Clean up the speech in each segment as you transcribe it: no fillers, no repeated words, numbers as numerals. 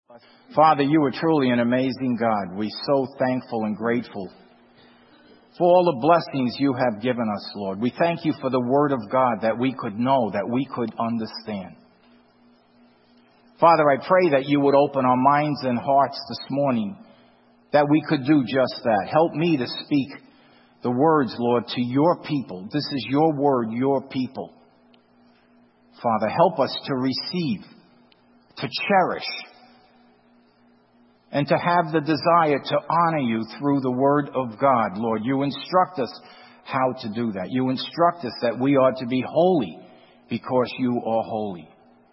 Father, you are truly an amazing God. We're so thankful and grateful for all the blessings you have given us, Lord. We thank you for the Word of God that we could know, that we could understand. Father, I pray that you would open our minds and hearts this morning, that we could do just that. Help me to speak the words, Lord, to your people. This is your word, your people. Father, help us to receive, to cherish, and to have the desire to honor you through the word of God, Lord. You instruct us how to do that. You instruct us that we are to be holy because you are holy.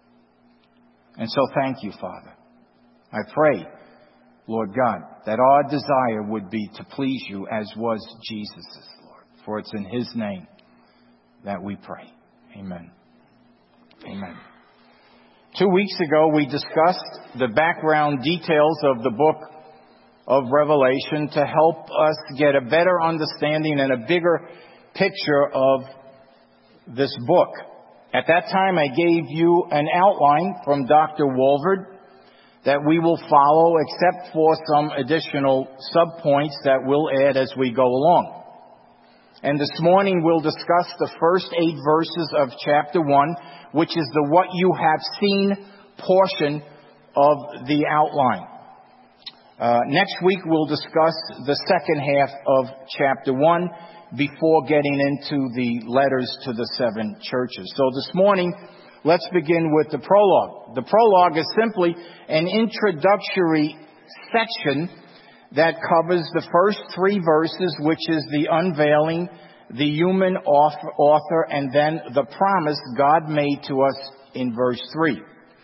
And so thank you, Father. I pray, Lord God, that our desire would be to please you as was Jesus's, Lord. For it's in his name that we pray. Amen. Amen. 2 weeks ago, we discussed the background details of the book of Revelation to help us get a better understanding and a bigger picture of this book. At that time, I gave you an outline from Dr. Walvoord that we will follow, except for some additional subpoints that we'll add as we go along. And this morning, we'll discuss the first 8 verses of chapter 1, which is the what you have seen portion of the outline. Next week, we'll discuss the second half of chapter 1 before getting into the letters to the 7 churches. So this morning, let's begin with the prologue. The prologue is simply an introductory section that covers the first 3 verses, which is the unveiling, the human author, and then the promise God made to us in verse 3.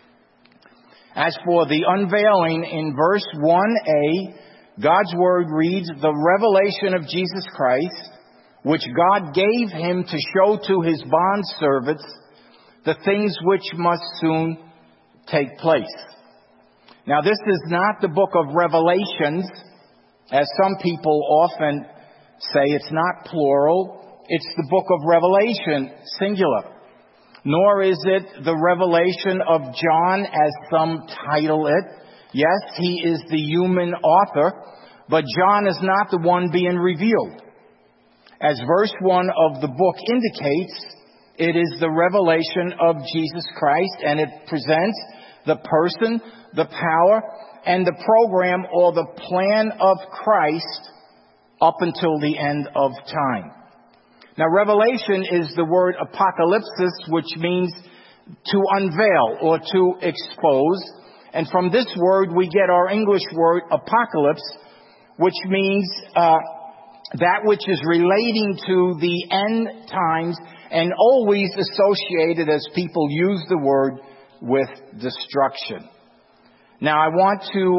As for the unveiling in verse 1a, God's word reads, the revelation of Jesus Christ, which God gave him to show to his bondservants the things which must soon take place. Now, this is not the book of Revelations, as some people often say. It's not plural. It's the book of Revelation, singular. Nor is it the revelation of John, as some title it. Yes, he is the human author, but John is not the one being revealed. As verse 1 of the book indicates, it is the revelation of Jesus Christ, and it presents the person, the power, and the program or the plan of Christ up until the end of time. Now, revelation is the word apocalypsis, which means to unveil or to expose. And from this word, we get our English word apocalypse, which means that which is relating to the end times and always associated, as people use the word, with destruction. Now, I want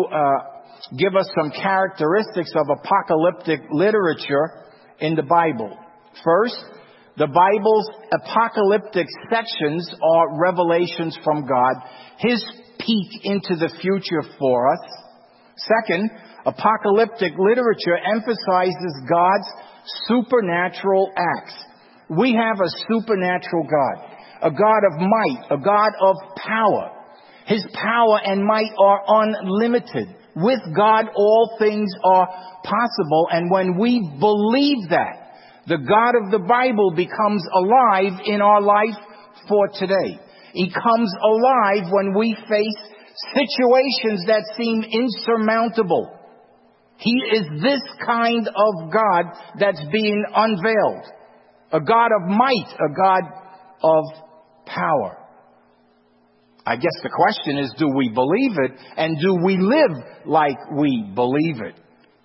to give us some characteristics of apocalyptic literature in the Bible. First, the Bible's apocalyptic sections are revelations from God, his peek into the future for us. Second, apocalyptic literature emphasizes God's supernatural acts. We have a supernatural God, a God of might, a God of power. His power and might are unlimited. With God, all things are possible. And when we believe that, the God of the Bible becomes alive in our life for today. He comes alive when we face situations that seem insurmountable. He is this kind of God that's being unveiled. A God of might, a God of power. I guess the question is, do we believe it? And do we live like we believe it?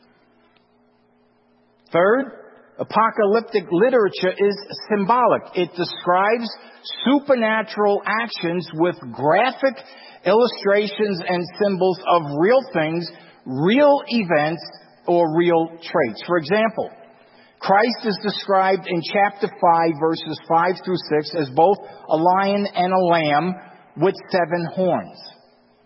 Third, apocalyptic literature is symbolic. It describes supernatural actions with graphic illustrations and symbols of real things, real events, or real traits. For example, Christ is described in chapter 5, verses 5 through 6, as both a lion and a lamb with 7 horns.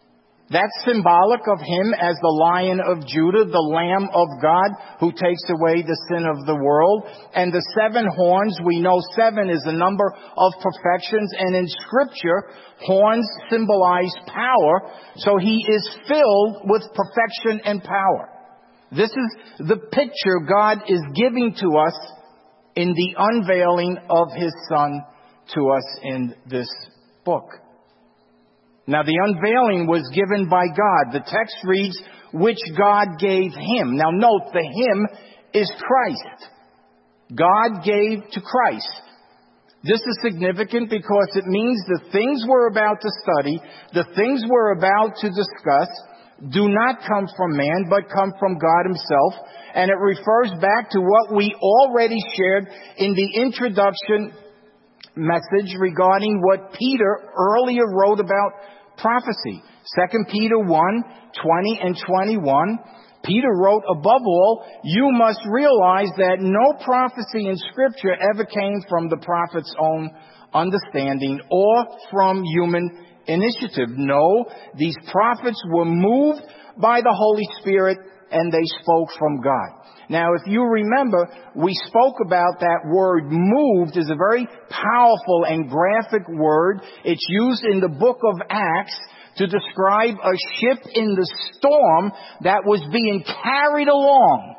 That's symbolic of him as the Lion of Judah, the Lamb of God who takes away the sin of the world. And the 7 horns, we know 7 is a number of perfections. And in Scripture, horns symbolize power. So he is filled with perfection and power. This is the picture God is giving to us in the unveiling of his Son to us in this book. Now, the unveiling was given by God. The text reads, which God gave him. Now, note, the him is Christ. God gave to Christ. This is significant because it means the things we're about to study, the things we're about to discuss, do not come from man, but come from God himself. And it refers back to what we already shared in the introduction message regarding what Peter earlier wrote about prophecy. 2 Peter 1:20 and 21. Peter wrote, above all, you must realize that no prophecy in Scripture ever came from the prophet's own understanding or from human initiative. No, these prophets were moved by the Holy Spirit and they spoke from God. Now, if you remember, we spoke about that word moved is a very powerful and graphic word. It's used in the book of Acts to describe a ship in the storm that was being carried along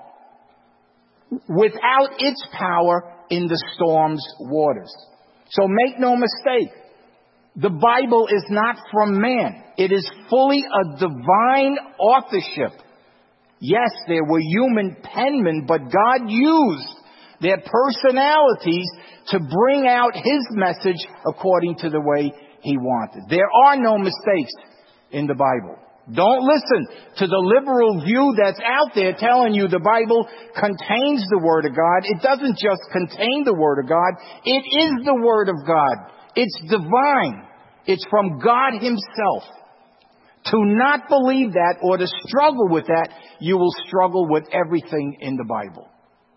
without its power in the storm's waters. So make no mistake, the Bible is not from man. It is fully a divine authorship. Yes, there were human penmen, but God used their personalities to bring out his message according to the way he wanted. There are no mistakes in the Bible. Don't listen to the liberal view that's out there telling you the Bible contains the Word of God. It doesn't just contain the Word of God. It is the Word of God. It's divine. It's from God himself. To not believe that or to struggle with that, you will struggle with everything in the Bible.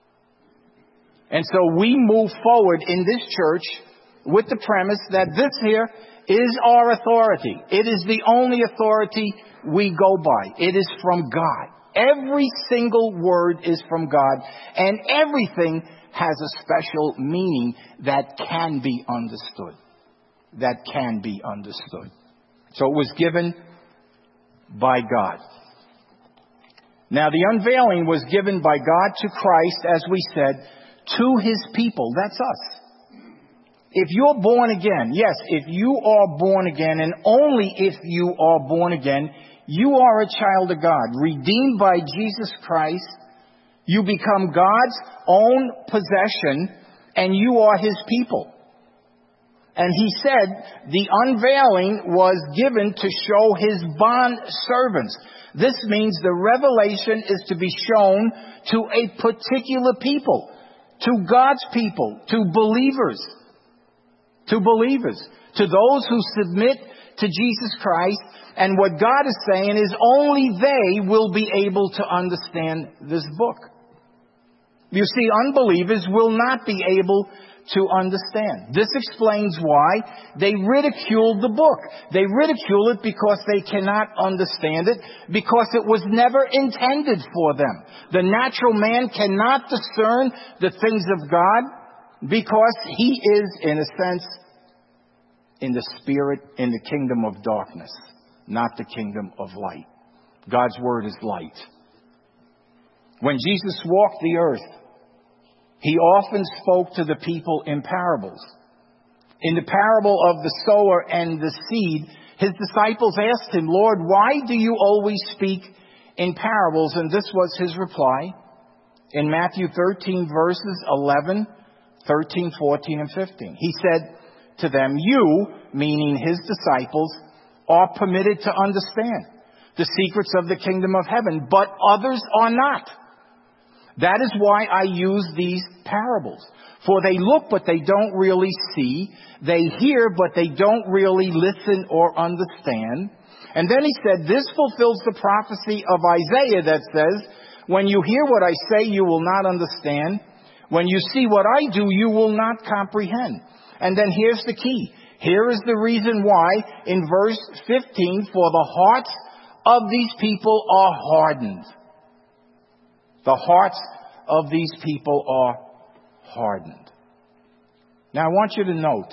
And so we move forward in this church with the premise that this here is our authority. It is the only authority we go by. It is from God. Every single word is from God, and everything has a special meaning that can be understood. That can be understood. So it was given by God. Now, the unveiling was given by God to Christ, as we said, to his people. That's us. If you're born again, yes, if you are born again, and only if you are born again, you are a child of God, redeemed by Jesus Christ. You become God's own possession, and you are his people. And he said the unveiling was given to show his bond servants. This means the revelation is to be shown to a particular people, to God's people, to believers, to those who submit to Jesus Christ. And what God is saying is only they will be able to understand this book. You see, unbelievers will not be able to understand. This explains why they ridicule the book. They ridicule it because they cannot understand it, because it was never intended for them. The natural man cannot discern the things of God because he is, in a sense, in the spirit, in the kingdom of darkness, not the kingdom of light. God's word is light. When Jesus walked the earth, he often spoke to the people in parables. In the parable of the sower and the seed, his disciples asked him, Lord, why do you always speak in parables? And this was his reply in Matthew 13, verses 11, 13, 14, and 15. He said to them, you, meaning his disciples, are permitted to understand the secrets of the kingdom of heaven, but others are not. That is why I use these parables. For they look, but they don't really see. They hear, but they don't really listen or understand. And then he said, this fulfills the prophecy of Isaiah that says, when you hear what I say, you will not understand. When you see what I do, you will not comprehend. And then here's the key. Here is the reason why in verse 15, for the hearts of these people are hardened. The hearts of these people are hardened. Now, I want you to note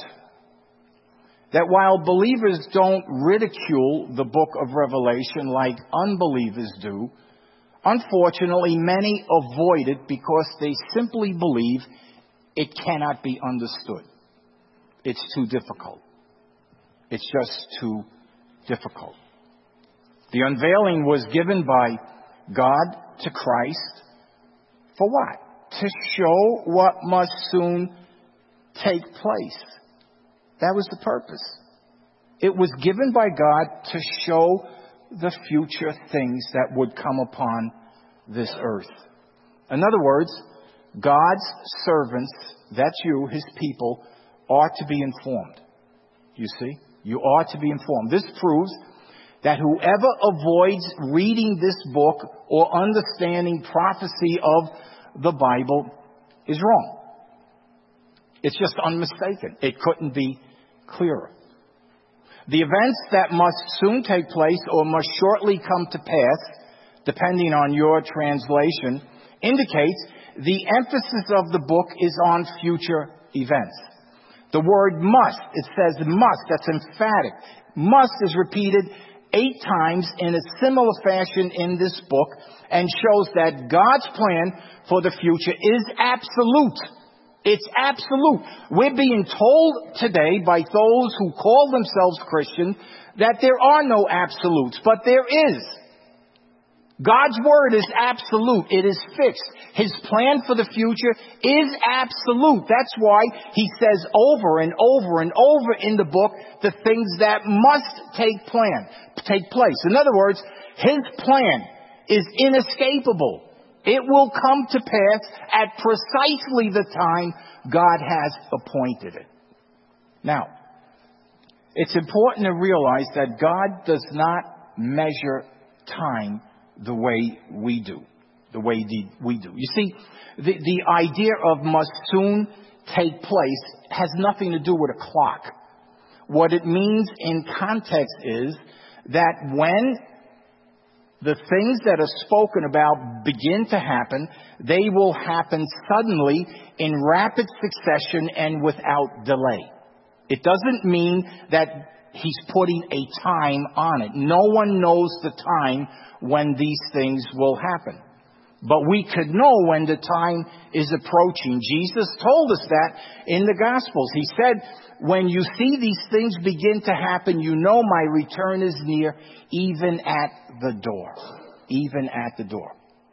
that while believers don't ridicule the book of Revelation like unbelievers do, unfortunately, many avoid it because they simply believe it cannot be understood. It's too difficult. It's just too difficult. The unveiling was given by God to Christ for what? To show what must soon take place. That was the purpose. It was given by God to show the future things that would come upon this earth. In other words, God's servants, that's you, His people, are to be informed. You see? You are to be informed. This proves that whoever avoids reading this book or understanding prophecy of the Bible is wrong. It's just unmistaken. It couldn't be clearer. The events that must soon take place or must shortly come to pass, depending on your translation, indicates the emphasis of the book is on future events. The word must, it says must, that's emphatic. Must is repeated 8 times in a similar fashion in this book and shows that God's plan for the future is absolute. It's absolute. We're being told today by those who call themselves Christians that there are no absolutes, but there is. God's word is absolute. It is fixed. His plan for the future is absolute. That's why He says over and over and over in the book the things that must take place. In other words, His plan is inescapable. It will come to pass at precisely the time God has appointed it. Now, it's important to realize that God does not measure time the way we do. You see, the idea of must soon take place has nothing to do with a clock. What it means in context is that when the things that are spoken about begin to happen, they will happen suddenly in rapid succession and without delay. It doesn't mean that He's putting a time on it. No one knows the time when these things will happen. But we could know when the time is approaching. Jesus told us that in the Gospels. He said, when you see these things begin to happen, you know my return is near, even at the door. Even at the door.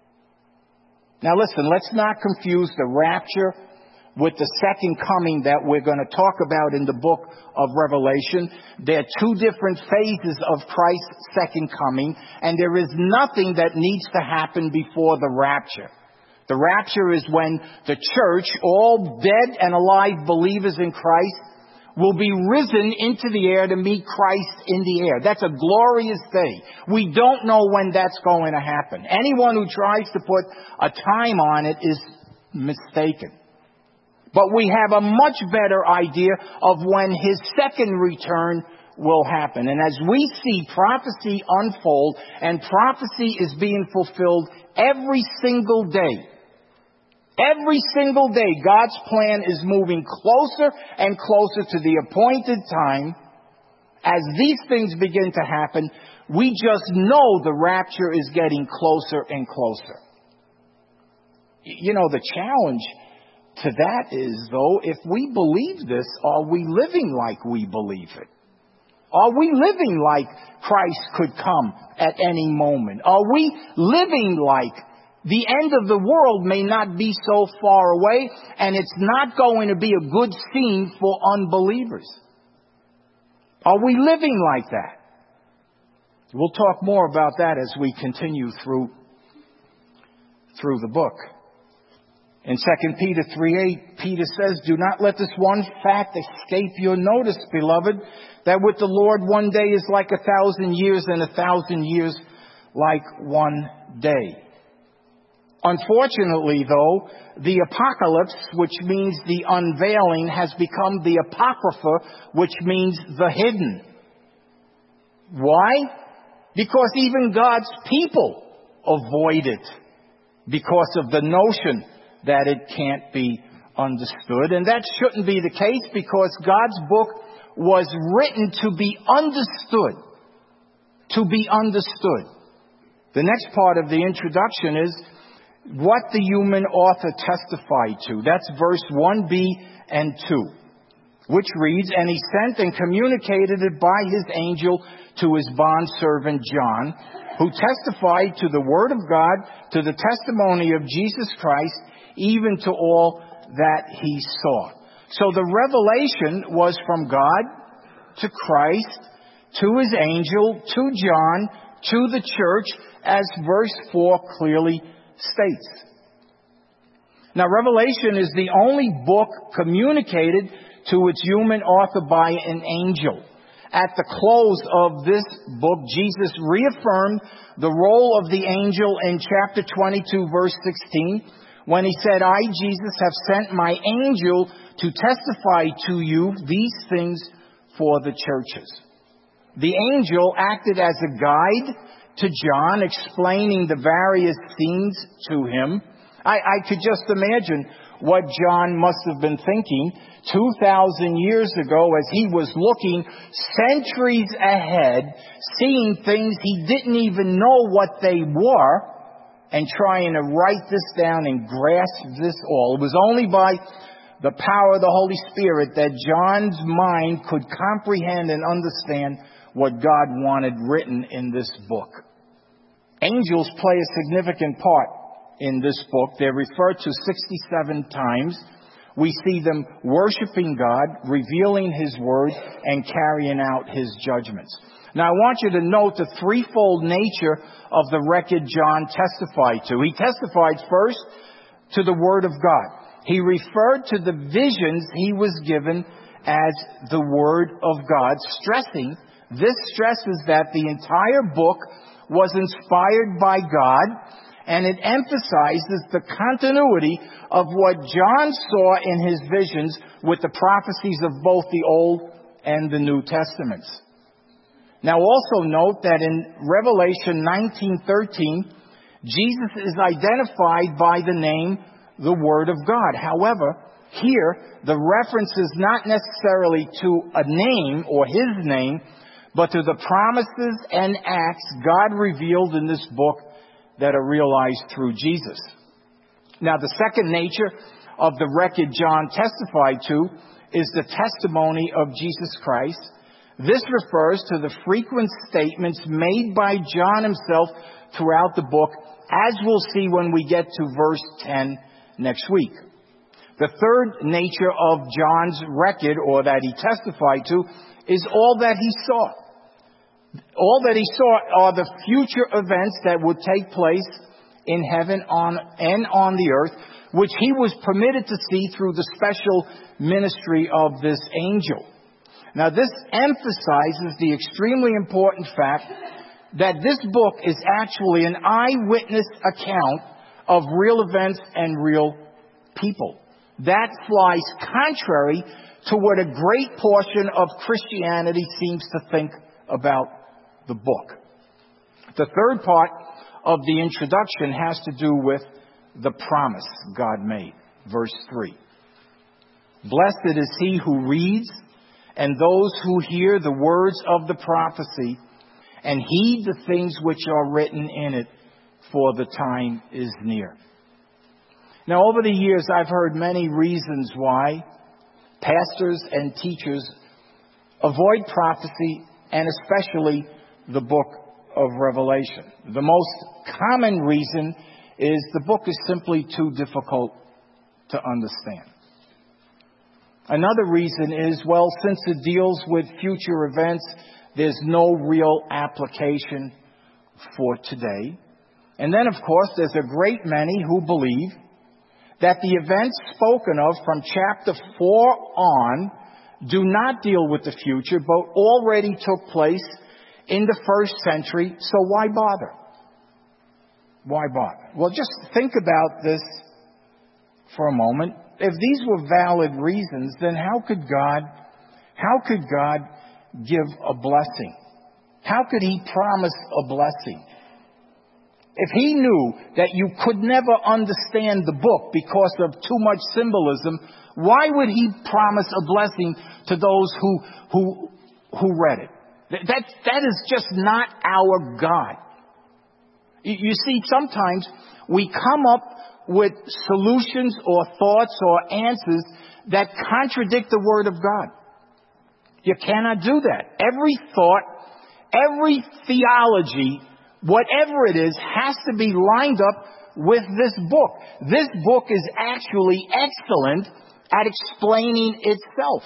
Now listen, let's not confuse the rapture with the second coming that we're going to talk about in the book of Revelation. There are 2 different phases of Christ's second coming, and there is nothing that needs to happen before the rapture. The rapture is when the church, all dead and alive believers in Christ, will be risen into the air to meet Christ in the air. That's a glorious day. We don't know when that's going to happen. Anyone who tries to put a time on it is mistaken. But we have a much better idea of when His second return will happen. And as we see prophecy unfold, and prophecy is being fulfilled every single day, God's plan is moving closer and closer to the appointed time. As these things begin to happen, we just know the rapture is getting closer and closer. You know, the challenge to that is, though, if we believe this, are we living like we believe it? Are we living like Christ could come at any moment? Are we living like the end of the world may not be so far away, and it's not going to be a good scene for unbelievers? Are we living like that? We'll talk more about that as we continue through the book. In 2 Peter 3:8, Peter says, do not let this one fact escape your notice, beloved, that with the Lord 1 day is like 1,000 years, and 1,000 years like 1 day. Unfortunately, though, the apocalypse, which means the unveiling, has become the apocrypha, which means the hidden. Why? because even God's people avoid it because of the notion that it can't be understood. And that shouldn't be the case, because God's book was written to be understood. To be understood. The next part of the introduction is what the human author testified to. That's verse 1b and 2, which reads, "And he sent and communicated it by his angel to his bondservant John, who testified to the word of God, to the testimony of Jesus Christ, even to all that he saw." So the revelation was from God to Christ, to his angel, to John, to the church, as verse 4 clearly states. Now, Revelation is the only book communicated to its human author by an angel. At the close of this book, Jesus reaffirmed the role of the angel in chapter 22, verse 16, when he said, "I, Jesus, have sent my angel to testify to you these things for the churches." The angel acted as a guide to John, explaining the various scenes to him. I could just imagine what John must have been thinking 2,000 years ago as he was looking centuries ahead, seeing things he didn't even know what they were, and trying to write this down and grasp this all. It was only by the power of the Holy Spirit that John's mind could comprehend and understand what God wanted written in this book. Angels play a significant part in this book. They're referred to 67 times. We see them worshiping God, revealing his word, and carrying out his judgments. Now, I want you to note the threefold nature of the record John testified to. He testified first to the word of God. He referred to the visions he was given as the word of God, stressing, this stresses that the entire book was inspired by God, and it emphasizes the continuity of what John saw in his visions with the prophecies of both the Old and the New Testaments. Now also note that in Revelation 19:13, Jesus is identified by the name, the Word of God. However, here, the reference is not necessarily to a name or his name, but to the promises and acts God revealed in this book that are realized through Jesus. Now, the second nature of the record John testified to is the testimony of Jesus Christ. This refers to the frequent statements made by John himself throughout the book, as we'll see when we get to verse 10 next week. The third nature of John's record, or that he testified to, is all that he saw. All that he saw are the future events that would take place in heaven and on the earth, which he was permitted to see through the special ministry of this angel. Now, this emphasizes the extremely important fact that this book is actually an eyewitness account of real events and real people. That flies contrary to what a great portion of Christianity seems to think about the book. The third part of the introduction has to do with the promise God made. Verse 3. "Blessed is he who reads and those who hear the words of the prophecy and heed the things which are written in it, for the time is near." Now, over the years, I've heard many reasons why pastors and teachers avoid prophecy, and especially the book of Revelation. The most common reason is the book is simply too difficult to understand. Another reason is, well, since it deals with future events, there's no real application for today. And then, of course, there's a great many who believe that the events spoken of from chapter 4 on do not deal with the future, but already took place in the first century, so why bother? Why bother? Well, just think about this for a moment. If these were valid reasons, then how could God give a blessing How could he promise a blessing? If he knew that you could never understand the book because of too much symbolism, why would he promise a blessing to those who read it? That is just not our God. You see, sometimes we come up with solutions or thoughts or answers that contradict the Word of God. You cannot do that. Every thought, every theology, whatever it is, has to be lined up with this book. This book is actually excellent at explaining itself.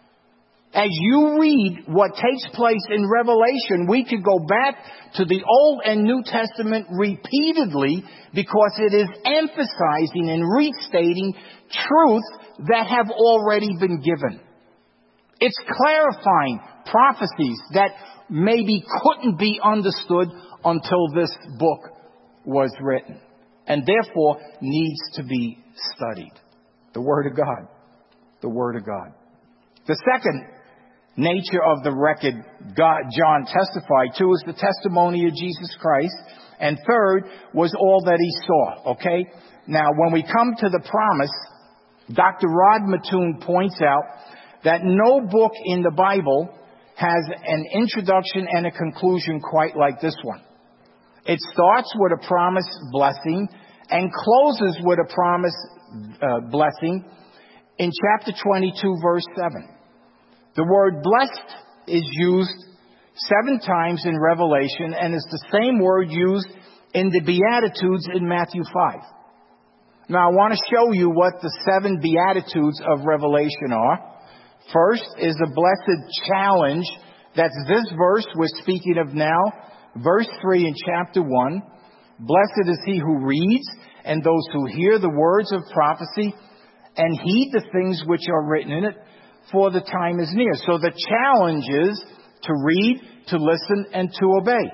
As you read what takes place in Revelation, we could go back to the Old and New Testament repeatedly because it is emphasizing and restating truths that have already been given. It's clarifying prophecies that maybe couldn't be understood until this book was written, and therefore needs to be studied. The Word of God. The Word of God. The second nature of the record John testified to is the testimony of Jesus Christ. And third was all that he saw. Okay? Now, when we come to the promise, Dr. Rod Mattoon points out that no book in the Bible has an introduction and a conclusion quite like this one. It starts with a promised blessing and closes with a promised blessing in chapter 22, verse 7. The word blessed is used 7 times in Revelation and is the same word used in the Beatitudes in Matthew 5. Now, I want to show you what the 7 Beatitudes of Revelation are. First is a blessed challenge. That's this verse we're speaking of now. Verse 3 in chapter 1. Blessed is he who reads and those who hear the words of prophecy and heed the things which are written in it, for the time is near. So the challenge is to read, to listen, and to obey.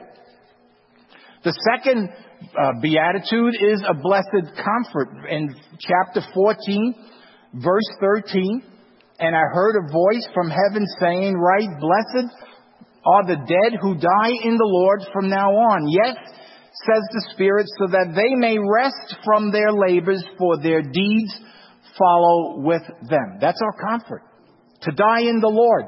The second beatitude is a blessed comfort in chapter 14, verse 13. And I heard a voice from heaven saying, "Write, blessed are the dead who die in the Lord from now on. Yes, says the Spirit, so that they may rest from their labors, for their deeds follow with them." That's our comfort. To die in the Lord.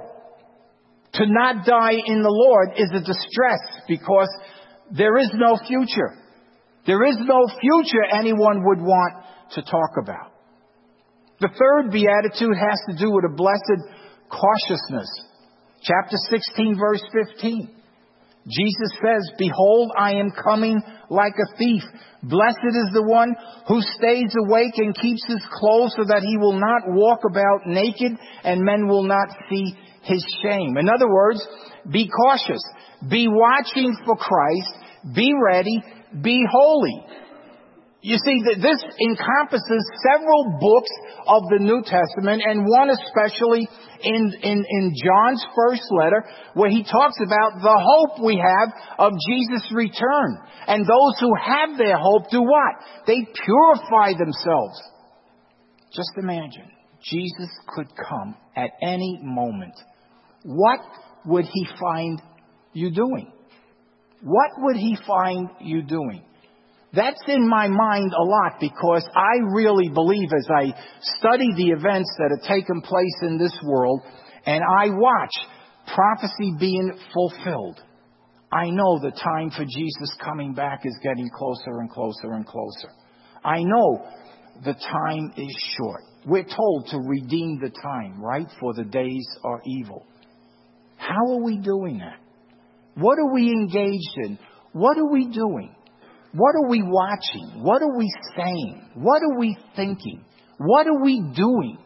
To not die in the Lord is a distress because there is no future. There is no future anyone would want to talk about. The third beatitude has to do with a blessed cautiousness. Chapter 16, verse 15. Jesus says, "Behold, I am coming like a thief. Blessed is the one who stays awake and keeps his clothes so that he will not walk about naked and men will not see his shame." In other words, be cautious. Be watching for Christ. Be ready. Be holy. You see, this encompasses several books of the New Testament, and one especially in John's first letter, where he talks about the hope we have of Jesus' return. And those who have their hope do what? They purify themselves. Just imagine, Jesus could come at any moment. What would he find you doing? What would he find you doing? That's in my mind a lot because I really believe as I study the events that have taken place in this world and I watch prophecy being fulfilled, I know the time for Jesus coming back is getting closer and closer and closer. I know the time is short. We're told to redeem the time, right? For the days are evil. How are we doing that? What are we engaged in? What are we doing? What are we watching? What are we saying? What are we thinking? What are we doing?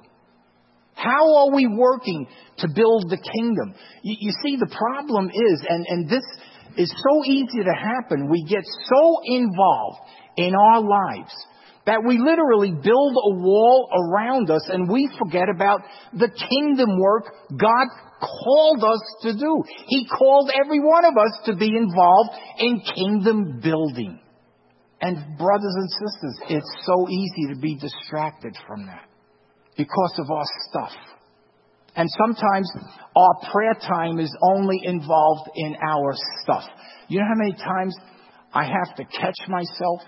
How are we working to build the kingdom? You see, the problem is, and this is so easy to happen, we get so involved in our lives that we literally build a wall around us and we forget about the kingdom work God called us to do. He called every one of us to be involved in kingdom building. And brothers and sisters, it's so easy to be distracted from that because of our stuff. And sometimes our prayer time is only involved in our stuff. You know how many times I have to catch myself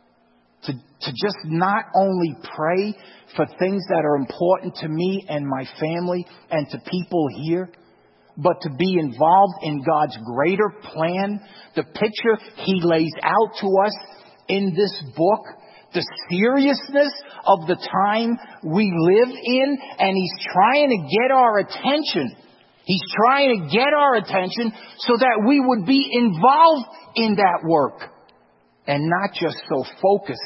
to just not only pray for things that are important to me and my family and to people here, but to be involved in God's greater plan, the picture He lays out to us in this book, the seriousness of the time we live in, and He's trying to get our attention. He's trying to get our attention so that we would be involved in that work and not just so focused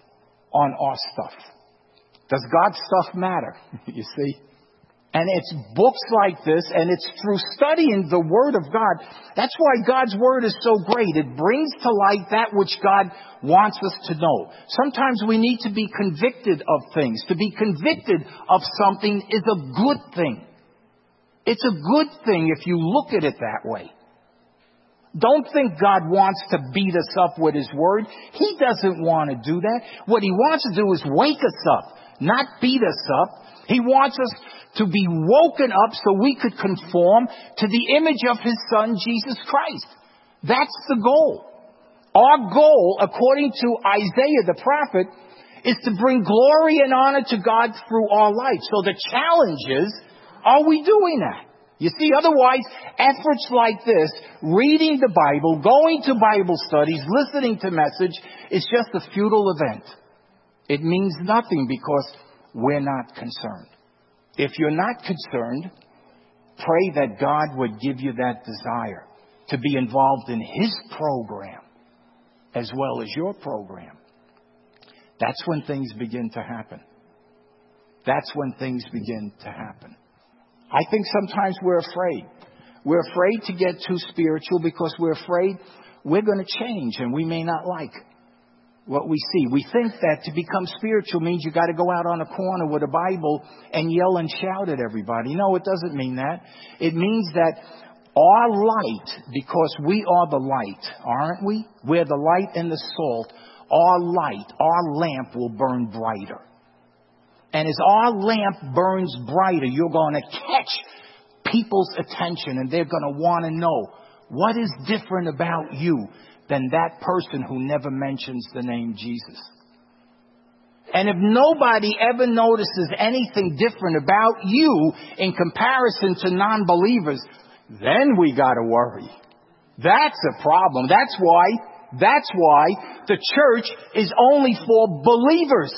on our stuff. Does God's stuff matter? You see? And it's books like this, and it's through studying the Word of God. That's why God's Word is so great. It brings to light that which God wants us to know. Sometimes we need to be convicted of things. To be convicted of something is a good thing. It's a good thing if you look at it that way. Don't think God wants to beat us up with His Word. He doesn't want to do that. What He wants to do is wake us up, not beat us up. He wants us to be woken up so we could conform to the image of His Son, Jesus Christ. That's the goal. Our goal, according to Isaiah the prophet, is to bring glory and honor to God through our life. So the challenge is, are we doing that? You see, otherwise, efforts like this, reading the Bible, going to Bible studies, listening to message, is just a futile event. It means nothing because we're not concerned. If you're not concerned, pray that God would give you that desire to be involved in His program as well as your program. That's when things begin to happen. That's when things begin to happen. I think sometimes we're afraid. We're afraid to get too spiritual because we're afraid we're going to change and we may not like what we see. We think that to become spiritual means you got to go out on a corner with a Bible and yell and shout at everybody. No, it doesn't mean that. It means that our light, because we are the light, aren't we? We're the light and the salt. Our light, our lamp will burn brighter. And as our lamp burns brighter, you're going to catch people's attention and they're going to want to know what is different about you than that person who never mentions the name Jesus. And if nobody ever notices anything different about you in comparison to non-believers, then we got to worry. That's a problem. That's why the church is only for believers.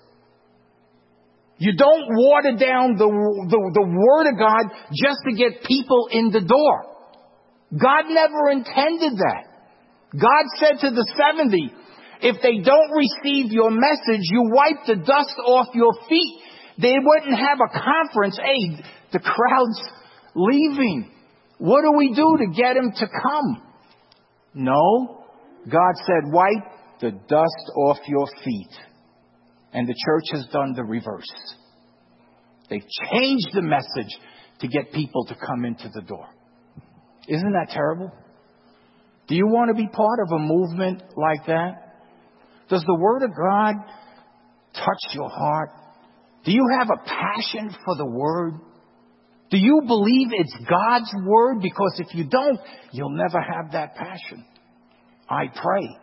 You don't water down the Word of God just to get people in the door. God never intended that. God said to the 70, if they don't receive your message, you wipe the dust off your feet. They wouldn't have a conference. Hey, the crowd's leaving. What do we do to get them to come? No. God said, wipe the dust off your feet. And the church has done the reverse. They've changed the message to get people to come into the door. Isn't that terrible? Do you want to be part of a movement like that? Does the Word of God touch your heart? Do you have a passion for the Word? Do you believe it's God's Word? Because if you don't, you'll never have that passion. I pray.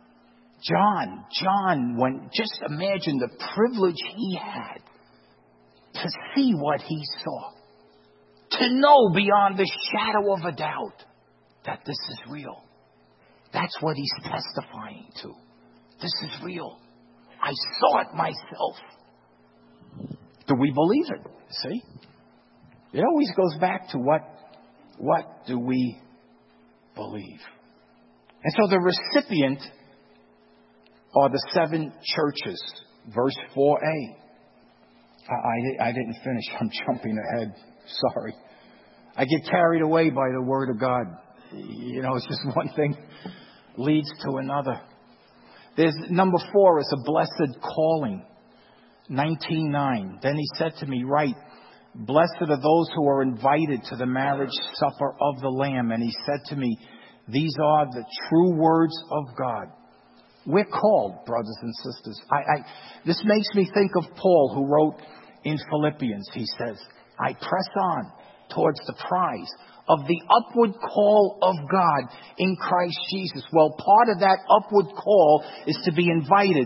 John, just imagine the privilege he had to see what he saw. To know beyond the shadow of a doubt that this is real. That's what he's testifying to. This is real. I saw it myself. Do we believe it? See? It always goes back to what do we believe? And so the recipient are the 7 churches. Verse 4a. I didn't finish. I'm jumping ahead. Sorry. I get carried away by the Word of God. You know, it's just one thing leads to another. There's number 4 is a blessed calling. 19:9. Then he said to me, write, blessed are those who are invited to the marriage supper of the Lamb. And he said to me, these are the true words of God. We're called, brothers and sisters. This makes me think of Paul, who wrote in Philippians. He says, I press on towards the prize of the upward call of God in Christ Jesus. Well, part of that upward call is to be invited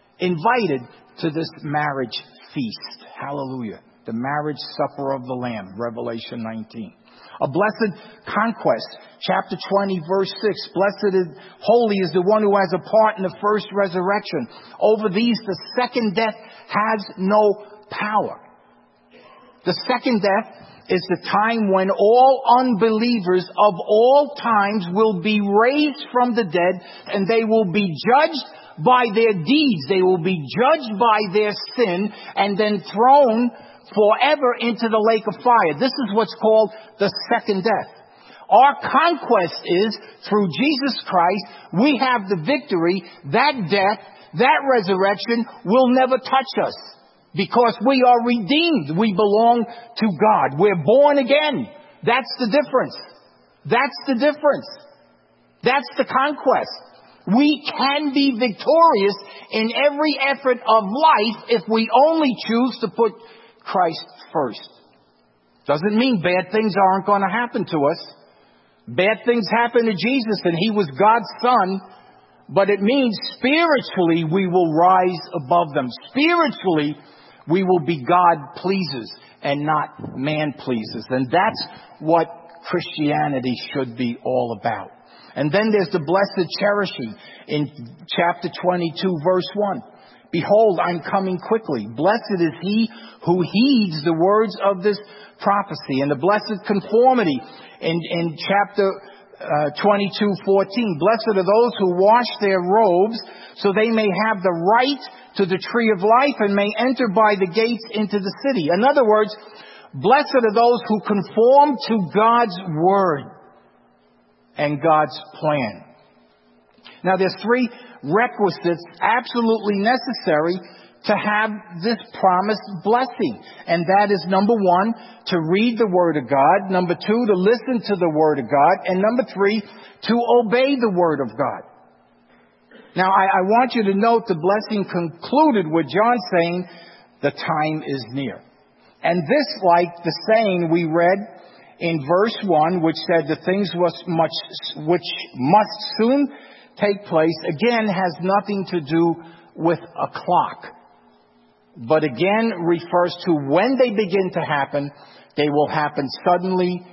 to this marriage feast. Hallelujah. The marriage supper of the Lamb, Revelation 19. A blessed conquest, chapter 20, verse 6. Blessed and holy is the one who has a part in the first resurrection. Over these, the second death has no power. The second death is the time when all unbelievers of all times will be raised from the dead, and they will be judged by their deeds. They will be judged by their sin and then thrown forever into the lake of fire. This is what's called the second death. Our conquest is through Jesus Christ. We have the victory. That death, that resurrection will never touch us because we are redeemed. We belong to God. We're born again. That's the difference. That's the difference. That's the conquest. We can be victorious in every effort of life if we only choose to put Christ first. Doesn't mean bad things aren't going to happen to us. Bad things happened to Jesus and He was God's Son, but it means spiritually we will rise above them. Spiritually we will be God pleasers and not man pleasers. And that's what Christianity should be all about. And then there's the blessed cherishing in chapter 22, verse 1. Behold, I'm coming quickly. Blessed is he who heeds the words of this prophecy. And the blessed conformity in chapter 22:14. Blessed are those who wash their robes so they may have the right to the tree of life and may enter by the gates into the city. In other words, blessed are those who conform to God's word and God's plan. Now there's three requisites absolutely necessary to have this promised blessing. And that is, number one, to read the Word of God. Number two, to listen to the Word of God. And number three, to obey the Word of God. Now I want you to note the blessing concluded with John saying, the time is near. And this, like the saying we read in verse 1, which said the things which must soon take place, again has nothing to do with a clock, but again refers to when they begin to happen. They will happen suddenly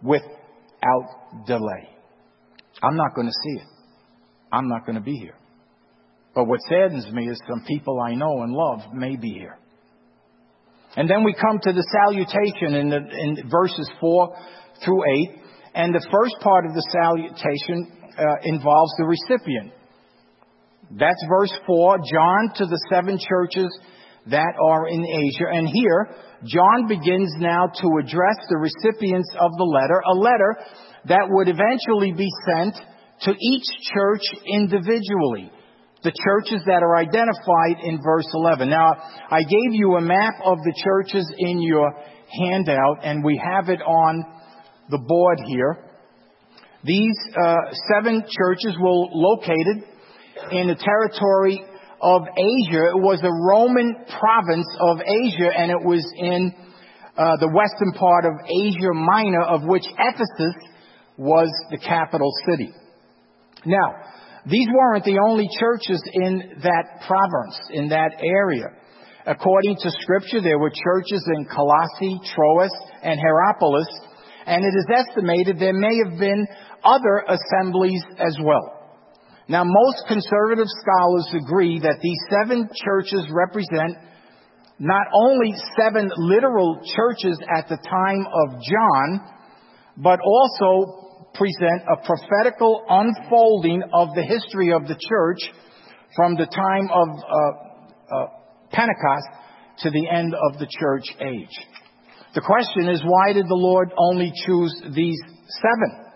without delay. I'm not going to see it. I'm not going to be here. But what saddens me is some people I know and love may be here. And then we come to the salutation in verses 4 through 8. And the first part of the salutation involves the recipient. That's verse 4, John to the 7 churches that are in Asia. And here, John begins now to address the recipients of the letter, a letter that would eventually be sent to each church individually. The churches that are identified in verse 11. Now, I gave you a map of the churches in your handout, and we have it on the board here. These 7 churches were located in the territory of Asia. It was a Roman province of Asia, and it was in the western part of Asia Minor, of which Ephesus was the capital city. Now, these weren't the only churches in that province, in that area. According to Scripture, there were churches in Colossae, Troas, and Hierapolis, and it is estimated there may have been other assemblies as well. Now, most conservative scholars agree that these 7 churches represent not only 7 literal churches at the time of John, but also present a prophetical unfolding of the history of the church from the time of Pentecost to the end of the church age. The question is, why did the Lord only choose these 7?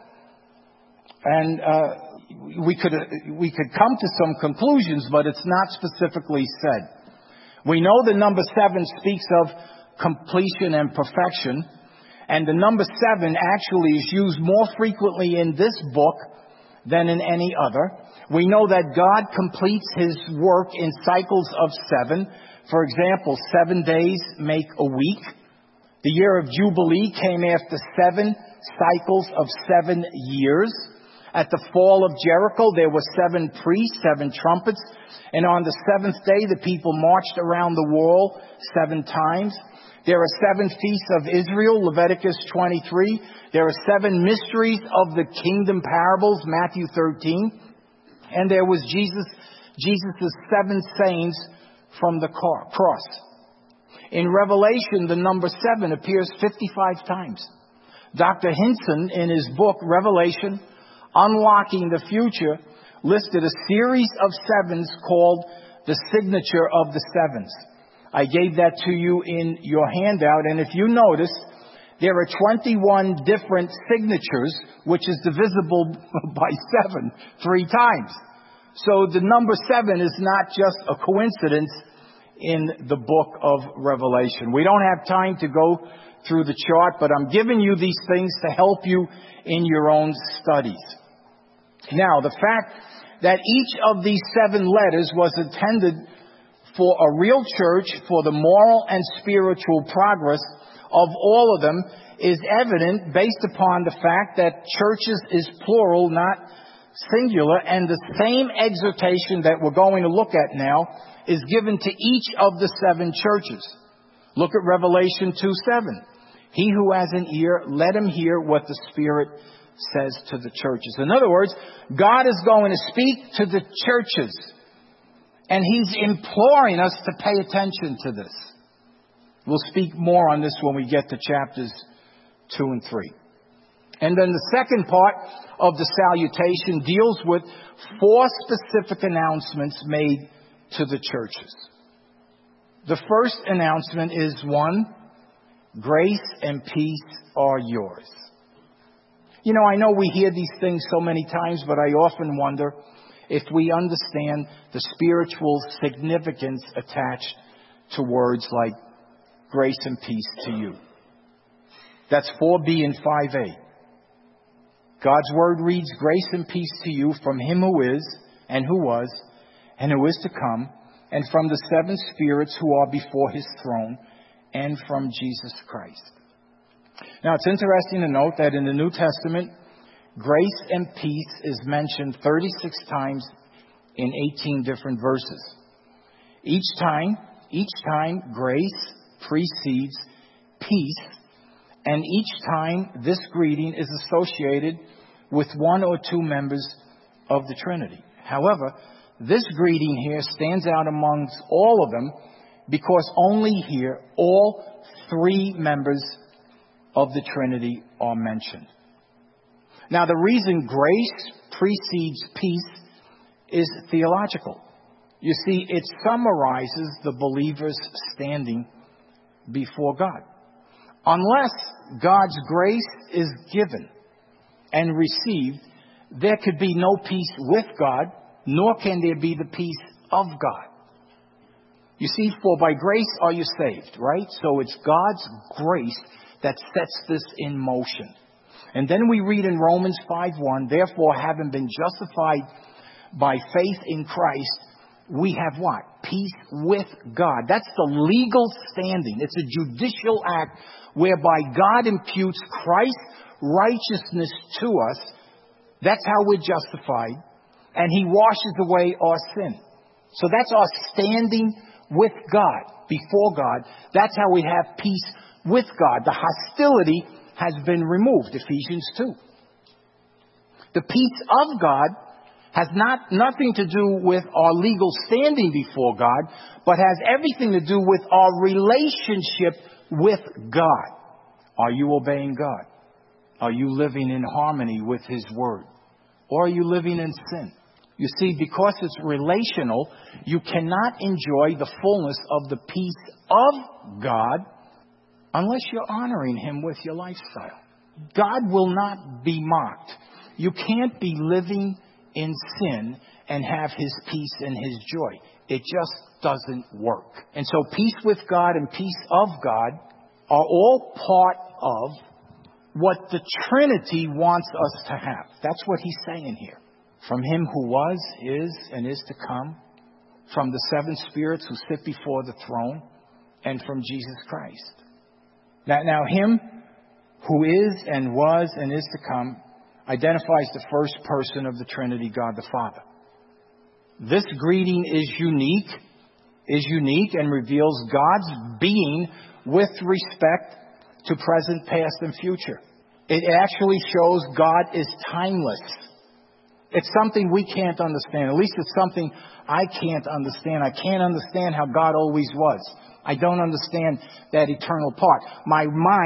And we could come to some conclusions, but it's not specifically said. We know the number 7 speaks of completion and perfection, and the number 7 actually is used more frequently in this book than in any other. We know that God completes His work in cycles of 7. For example, 7 days make a week. The year of Jubilee came after 7 cycles of 7 years. At the fall of Jericho, there were 7 priests, 7 trumpets. And on the 7th day, the people marched around the wall 7 times. There are 7 feasts of Israel, Leviticus 23. There are 7 mysteries of the kingdom parables, Matthew 13. And there was Jesus' 7 sayings from the cross. In Revelation, the number 7 appears 55 times. Dr. Hinson, in his book, Revelation, Unlocking the Future, listed a series of 7s called the signature of the 7s. I gave that to you in your handout, and if you notice, there are 21 different signatures, which is divisible by 7 3 times. So the number 7 is not just a coincidence in the book of Revelation. We don't have time to go through the chart, but I'm giving you these things to help you in your own studies. Now, the fact that each of these 7 letters was intended for a real church, for the moral and spiritual progress of all of them, is evident based upon the fact that churches is plural, not singular, and the same exhortation that we're going to look at now is given to each of the 7 churches. Look at Revelation 2:7. He who has an ear, let him hear what the Spirit says to the churches. In other words, God is going to speak to the churches, and He's imploring us to pay attention to this. We'll speak more on this when we get to chapters 2 and 3. And then the second part of the salutation deals with 4 specific announcements made to the churches. The first announcement is 1, grace and peace are yours. You know, I know we hear these things so many times, but I often wonder if we understand the spiritual significance attached to words like grace and peace to you. That's 4b and 5a. God's word reads, grace and peace to you from Him who is, and who was, and who is to come, and from the 7 spirits who are before His throne, and from Jesus Christ. Now, it's interesting to note that in the New Testament, grace and peace is mentioned 36 times in 18 different verses. Each time, grace precedes peace, and each time this greeting is associated with 1 or 2 members of the Trinity. However, this greeting here stands out amongst all of them because only here all 3 members of the Trinity are mentioned. Now, the reason grace precedes peace is theological. You see, it summarizes the believer's standing before God. Unless God's grace is given and received, there could be no peace with God, nor can there be the peace of God. You see, for by grace are you saved, right? So it's God's grace that sets this in motion. And then we read in Romans 5:1, therefore, having been justified by faith in Christ, we have what? Peace with God. That's the legal standing. It's a judicial act whereby God imputes Christ's righteousness to us. That's how we're justified. And He washes away our sin. So that's our standing with God, before God. That's how we have peace with God. The hostility has been removed, Ephesians 2. The peace of God has nothing to do with our legal standing before God, but has everything to do with our relationship with God. Are you obeying God? Are you living in harmony with His Word? Or are you living in sin? You see, because it's relational, you cannot enjoy the fullness of the peace of God unless you're honoring Him with your lifestyle. God will not be mocked. You can't be living in sin and have His peace and His joy. It just doesn't work. And so peace with God and peace of God are all part of what the Trinity wants us to have. That's what He's saying here. From Him who was, is, and is to come, from the 7 spirits who sit before the throne, and from Jesus Christ. Now him who is and was and is to come identifies the first person of the Trinity, God the Father. This greeting is unique and reveals God's being with respect to present, past, and future. It actually shows God is timeless. It's something we can't understand. At least it's something I can't understand. I can't understand how God always was. I don't understand that eternal part. My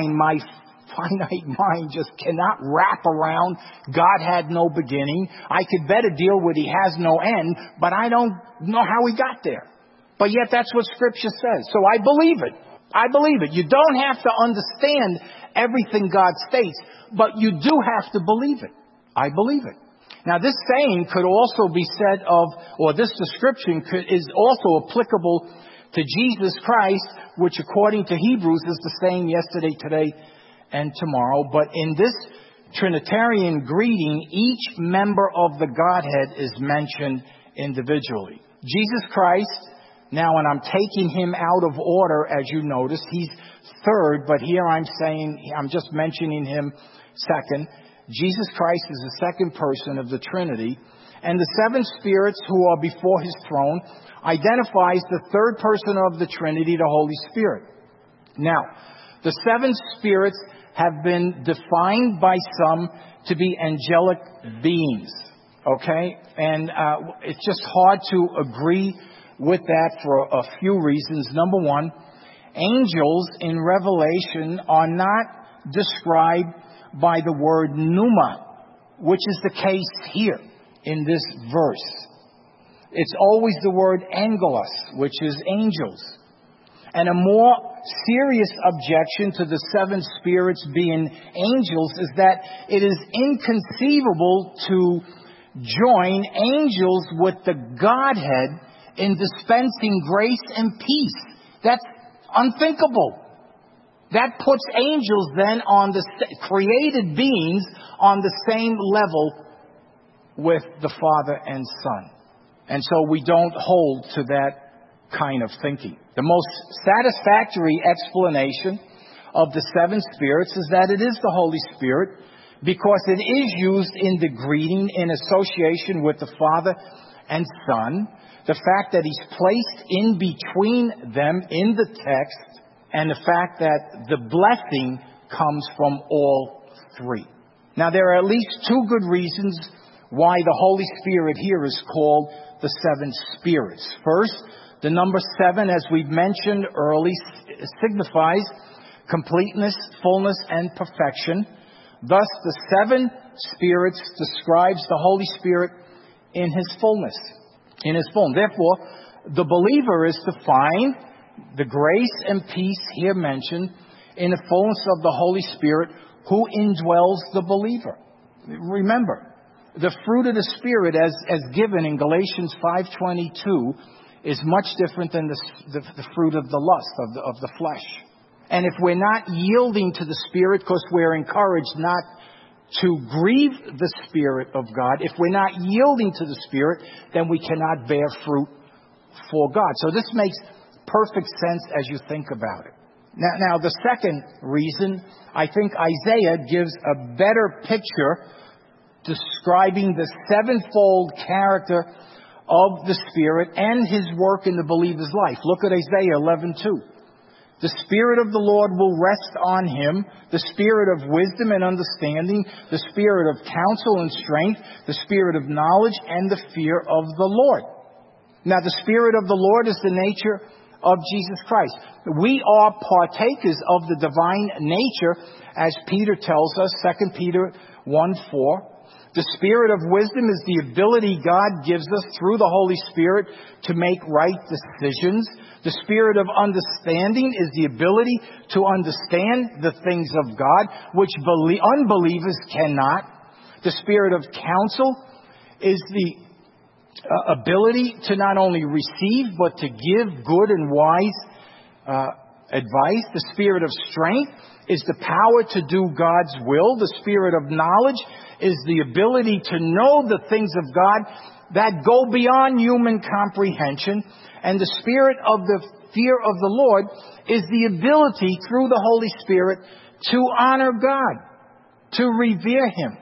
finite mind just cannot wrap around God had no beginning. I could better deal with He has no end, but I don't know how He got there. But yet that's what Scripture says. So I believe it. I believe it. You don't have to understand everything God states, but you do have to believe it. I believe it. Now this saying could also be said of, or this description is also applicable to Jesus Christ, which according to Hebrews is the same yesterday, today, and tomorrow. But in this Trinitarian greeting, each member of the Godhead is mentioned individually. Jesus Christ, now, and I'm taking Him out of order, as you notice, He's third, but here I'm just mentioning Him second. Jesus Christ is the second person of the Trinity, and the seven spirits who are before His throne identifies the third person of the Trinity, the Holy Spirit. Now, the seven spirits have been defined by some to be angelic beings, okay? And it's just hard to agree with that for a few reasons. Number one, angels in Revelation are not described by the word pneuma, which is the case here in this verse. It's always the word angelos, which is angels. And a more serious objection to the seven spirits being angels is that it is inconceivable to join angels with the Godhead in dispensing grace and peace. That's unthinkable. That puts angels then on the created beings on the same level with the Father and Son. And so we don't hold to that kind of thinking. The most satisfactory explanation of the seven spirits is that it is the Holy Spirit, because it is used in the greeting in association with the Father and Son. The fact that He's placed in between them in the text, and the fact that the blessing comes from all three. Now, there are at least two good reasons why the Holy Spirit here is called the seven spirits. First, the number seven, as we've mentioned early, signifies completeness, fullness, and perfection. Thus, the seven spirits describes the Holy Spirit in His fullness. In His fullness. Therefore, the believer is to find the grace and peace here mentioned in the fullness of the Holy Spirit who indwells the believer. Remember, the fruit of the Spirit as given in Galatians 5:22 is much different than the fruit of the lust, of the flesh. And if we're not yielding to the Spirit because we're encouraged not to grieve the Spirit of God, if we're not yielding to the Spirit, then we cannot bear fruit for God. So this makes perfect sense as you think about it. Now the second reason, I think Isaiah gives a better picture describing the sevenfold character of the Spirit and His work in the believer's life. Look at Isaiah 11:2. The Spirit of the Lord will rest on Him, the Spirit of wisdom and understanding, the Spirit of counsel and strength, the Spirit of knowledge and the fear of the Lord. Now, the Spirit of the Lord is the nature of Jesus Christ. We are partakers of the divine nature, as Peter tells us, 2 Peter 1:4. The Spirit of wisdom is the ability God gives us through the Holy Spirit to make right decisions. The Spirit of understanding is the ability to understand the things of God, which unbelievers cannot. The Spirit of counsel is the ability to not only receive, but to give good and wise advice. The Spirit of strength is the power to do God's will. The Spirit of knowledge is the ability to know the things of God that go beyond human comprehension. And the Spirit of the fear of the Lord is the ability through the Holy Spirit to honor God, to revere Him.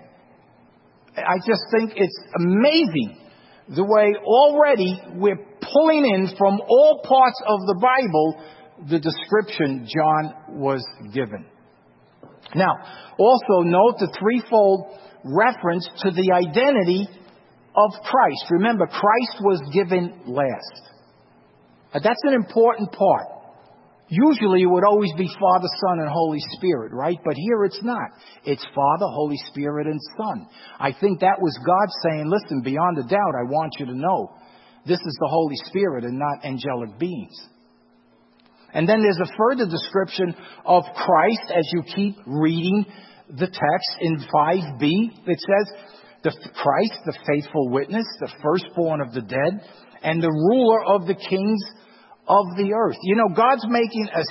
I just think it's amazing the way already we're pulling in from all parts of the Bible the description John was given. Now, also note the threefold reference to the identity of Christ. Remember, Christ was given last. That's an important part. Usually it would always be Father, Son, and Holy Spirit, right? But here it's not. It's Father, Holy Spirit, and Son. I think that was God saying, listen, beyond a doubt, I want you to know this is the Holy Spirit and not angelic beings. And then there's a further description of Christ as you keep reading the text in 5b. It says, Christ, the faithful witness, the firstborn of the dead, and the ruler of the kings of the earth. You know, God's making a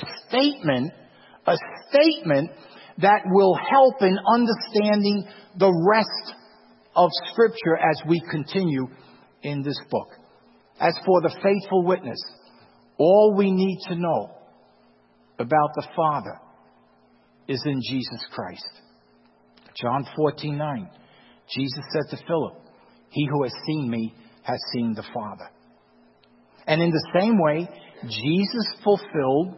statement that will help in understanding the rest of Scripture as we continue in this book. As for the faithful witness, all we need to know about the Father is in Jesus Christ. John 14:9, Jesus said to Philip, "He who has seen me has seen the Father." And in the same way, Jesus fulfilled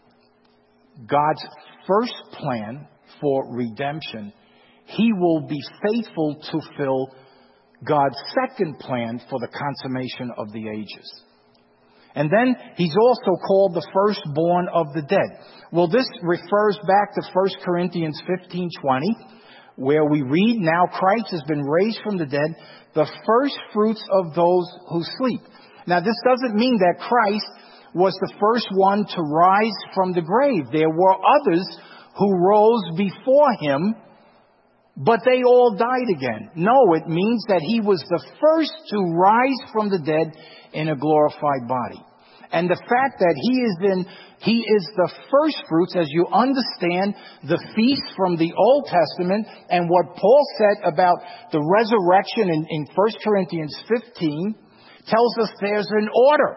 God's first plan for redemption. He will be faithful to fulfill God's second plan for the consummation of the ages. And then he's also called the firstborn of the dead. Well, this refers back to 1 Corinthians 15:20, where we read, "Now Christ has been raised from the dead, the first fruits of those who sleep." Now, this doesn't mean that Christ was the first one to rise from the grave. There were others who rose before him, but they all died again. No, it means that he was the first to rise from the dead in a glorified body. And the fact that he is the first fruits, as you understand the feast from the Old Testament and what Paul said about the resurrection in 1 Corinthians 15, tells us there's an order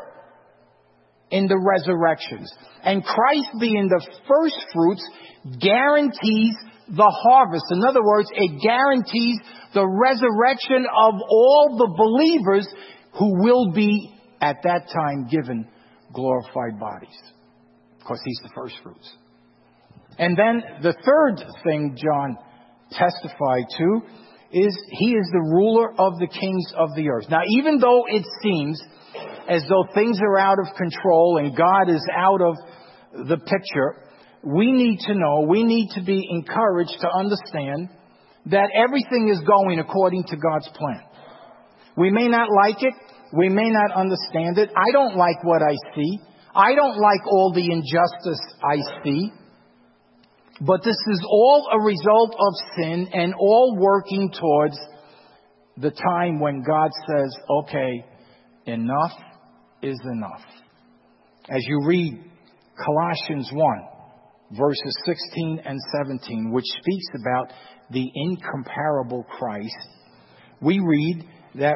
in the resurrections. And Christ being the first fruits guarantees the harvest. In other words, it guarantees the resurrection of all the believers who will be at that time given glorified bodies. Because he's the first fruits. And then the third thing John testified to is he is the ruler of the kings of the earth. Now, even though it seems as though things are out of control and God is out of the picture, we need to know, we need to be encouraged to understand that everything is going according to God's plan. We may not like it. We may not understand it. I don't like what I see. I don't like all the injustice I see. But this is all a result of sin and all working towards the time when God says, okay, enough is enough. As you read Colossians 1, verses 16 and 17, which speaks about the incomparable Christ, we read that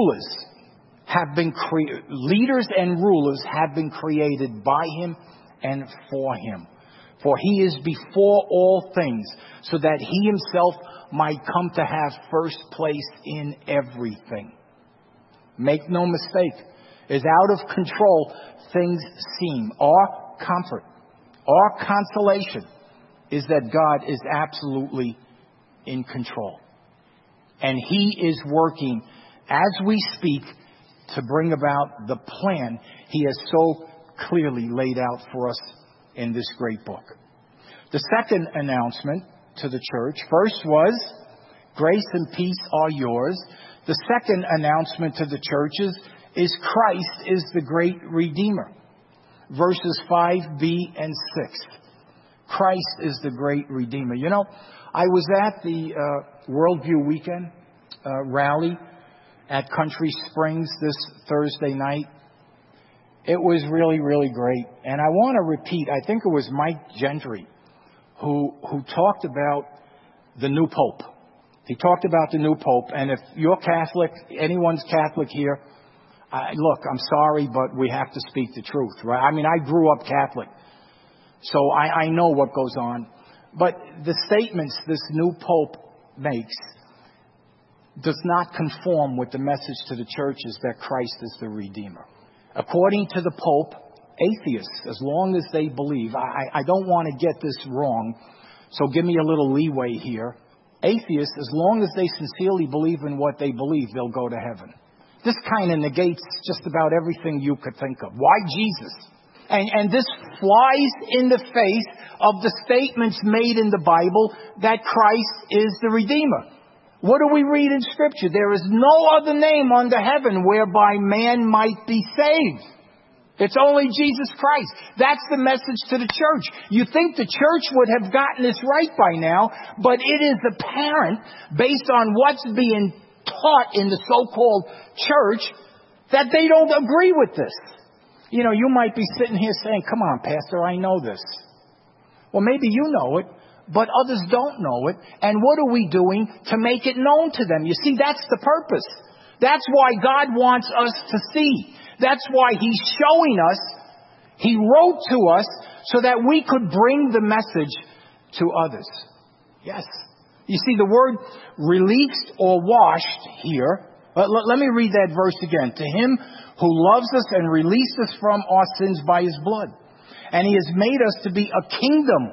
leaders and rulers have been created by him and for him. For he is before all things, so that he himself might come to have first place in everything. Make no mistake, as out of control things seem, our comfort, our consolation is that God is absolutely in control. And he is working as we speak to bring about the plan he has so clearly laid out for us in this great book. The second announcement to the church, first was, grace and peace are yours. The second announcement to the churches is Christ is the great Redeemer. Verses 5b and 6. Christ is the great Redeemer. You know, I was at the Worldview Weekend rally at Country Springs this Thursday night. It was really, really great. And I want to repeat, I think it was Mike Gentry who talked about the new Pope. He talked about the new Pope. And if you're Catholic, anyone's Catholic here, Look, I'm sorry, but we have to speak the truth, right? I mean, I grew up Catholic, so I know what goes on. But the statements this new Pope makes does not conform with the message to the churches that Christ is the Redeemer. According to the Pope, atheists, as long as they believe, I don't want to get this wrong, so give me a little leeway here. Atheists, as long as they sincerely believe in what they believe, they'll go to heaven. This kind of negates just about everything you could think of. Why Jesus? And this flies in the face of the statements made in the Bible that Christ is the Redeemer. What do we read in Scripture? There is no other name under heaven whereby man might be saved. It's only Jesus Christ. That's the message to the church. You think the church would have gotten this right by now, but it is apparent, based on what's being taught in the so-called church, that they don't agree with this. You know, you might be sitting here saying, come on, Pastor, I know this. Well, maybe you know it, but others don't know it. And what are we doing to make it known to them? You see, that's the purpose. That's why God wants us to see. That's why He's showing us. He wrote to us so that we could bring the message to others. Yes. You see, the word released or washed here. Let me read that verse again. To Him who loves us and released us from our sins by His blood. And He has made us to be a kingdom,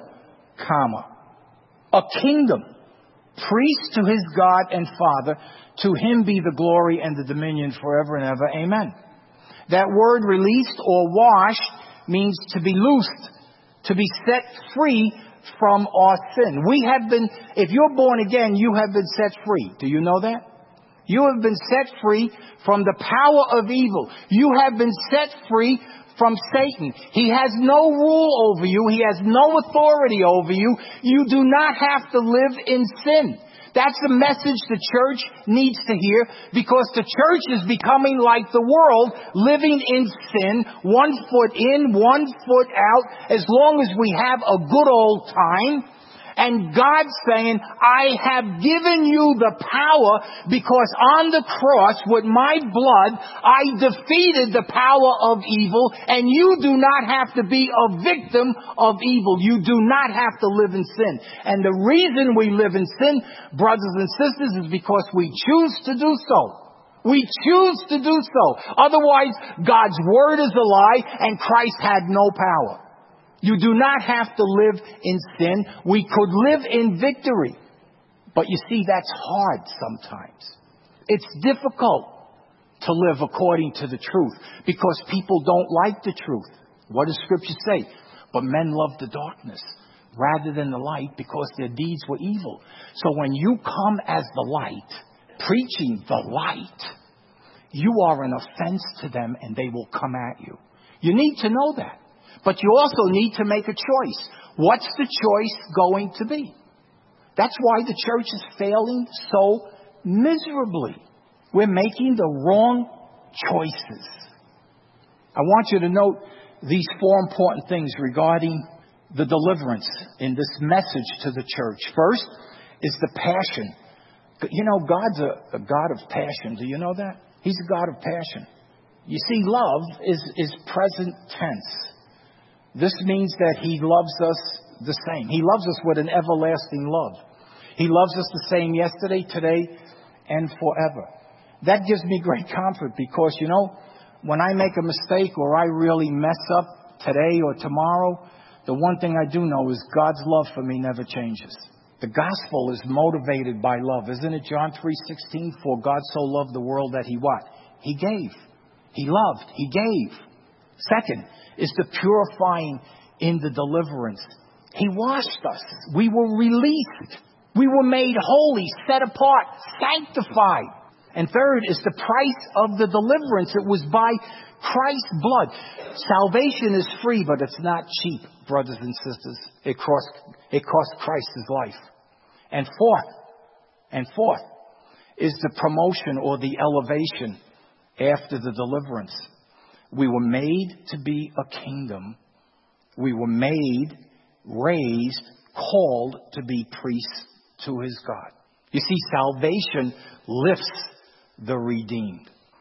a kingdom, priest to His God and Father. To Him be the glory and the dominion forever and ever. Amen. That word released or washed means to be loosed, to be set free from our sin. We have been, if you're born again, you have been set free. Do you know that? You have been set free from the power of evil. You have been set free from Satan. He has no rule over you. He has no authority over you. You do not have to live in sin. That's the message the church needs to hear, because the church is becoming like the world, living in sin, 1 foot in, 1 foot out, as long as we have a good old time. And God's saying, I have given you the power, because on the cross with my blood, I defeated the power of evil, and you do not have to be a victim of evil. You do not have to live in sin. And the reason we live in sin, brothers and sisters, is because we choose to do so. We choose to do so. Otherwise, God's word is a lie, and Christ had no power. You do not have to live in sin. We could live in victory. But you see, that's hard sometimes. It's difficult to live according to the truth, because people don't like the truth. What does Scripture say? But men love the darkness rather than the light, because their deeds were evil. So when you come as the light, preaching the light, you are an offense to them, and they will come at you. You need to know that. But you also need to make a choice. What's the choice going to be? That's why the church is failing so miserably. We're making the wrong choices. I want you to note these 4 important things regarding the deliverance in this message to the church. First is the passion. You know, God's a God of passion. Do you know that? He's a God of passion. You see, love is present tense. This means that He loves us the same. He loves us with an everlasting love. He loves us the same yesterday, today, and forever. That gives me great comfort, because, you know, when I make a mistake or I really mess up today or tomorrow, the one thing I do know is God's love for me never changes. The gospel is motivated by love. Isn't it John 3:16? For God so loved the world that He what? He gave. He loved. He gave. Second is the purifying in the deliverance. He washed us. We were released. We were made holy, set apart, sanctified. And third is the price of the deliverance. It was by Christ's blood. Salvation is free, but it's not cheap, brothers and sisters. It cost Christ His life. And fourth is the promotion or the elevation after the deliverance. We were made to be a kingdom. We were made, raised, called to be priests to His God. You see, salvation lifts the redeemed.